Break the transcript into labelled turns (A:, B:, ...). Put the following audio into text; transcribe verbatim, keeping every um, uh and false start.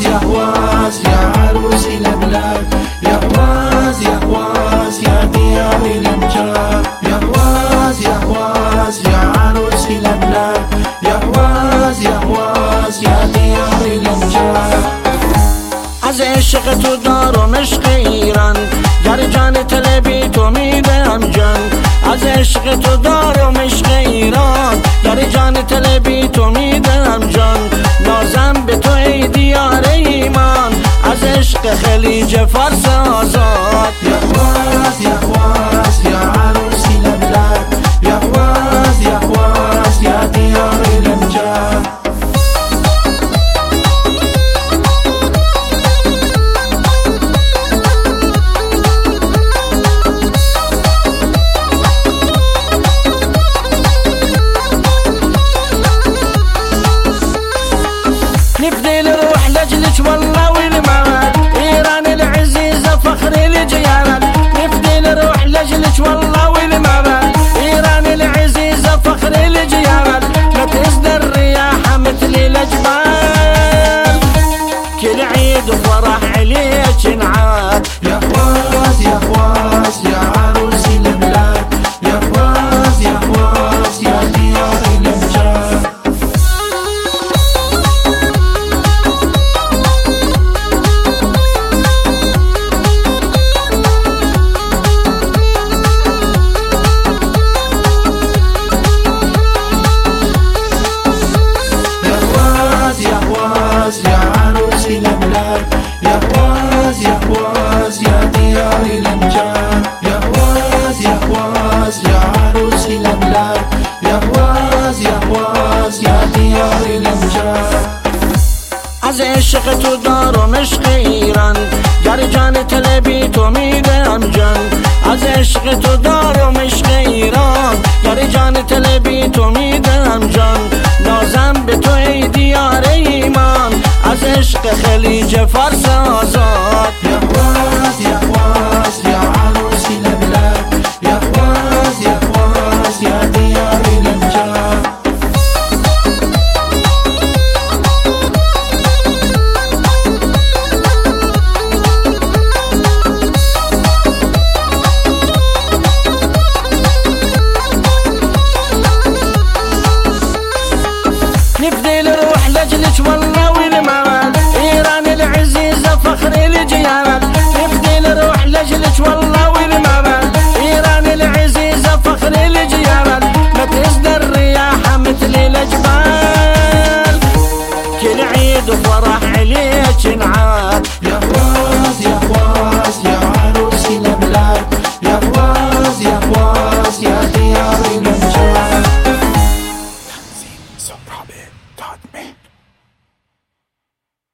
A: يا هواز يا عروسي الأملاك، يا هواز يا هواز يا ديار الأمجاد، يا هواز يا هواز يا عروسي الأملاك، يا هواز يا هواز يا ديار الأمجاد.
B: از عشق تو دار و مشق ایران، در جان طلبی تو میدم جان. از عشق تو دار و مشق ایران، در جان طلبی تو میدم جان. نازم به تو ای دیار ایمان، از عشق خلیج فارس آزاد.
A: يا هواز يا هواز يا عروسي الأملاك، يا هواز يا هواز يا ديار الأمجاد.
B: نفدي نروح لجلك والله والمال، إيران العزيزة فخر الجيال. نفدي نروح لجلك والله والمال، إيران العزيزة فخر الجيال. ما تزدى الرياح مثل الجبال، كل عيد وفرح عليك نعاد.
A: يا هواز يا هواز يا عروسي الأملاك، يا هواز يا هواز يا ديار الأمجاد. يا عروسي الأملاك، يا هواز يا هواز يا ديار الأمجاد، يا هواز يا هواز يا عروسي الأملاك، يا هواز يا هواز يا ديار الأمجاد.
B: از عشق تو دار و مشق ایران، در جان طلبی تو میدم جان. از عشق تو دار و مشق ایران، در جان طلبی تو میدم جان. نازم به تو ای دیار ایمان، از عشق خلیج فارس آزاد.
A: يا هواز يا هواز يا عروسي الأملاك، يا هواز يا هواز يا ديار الأمجاد.
B: نفدي نروح لجلك والله والمال، إيران العزيزة فخر الجيال. نفدي نروح لجلك والله والمال، إيران العزيزة فخر الجيال. ما تزدى الرياح مثل الجبال، كل عيد وفرح عليك نعاد.
A: يا هواز يا هواز يا عروسي الأملاك، يا هواز يا هواز يا ديار الأمجاد.
C: So Robbie taught me.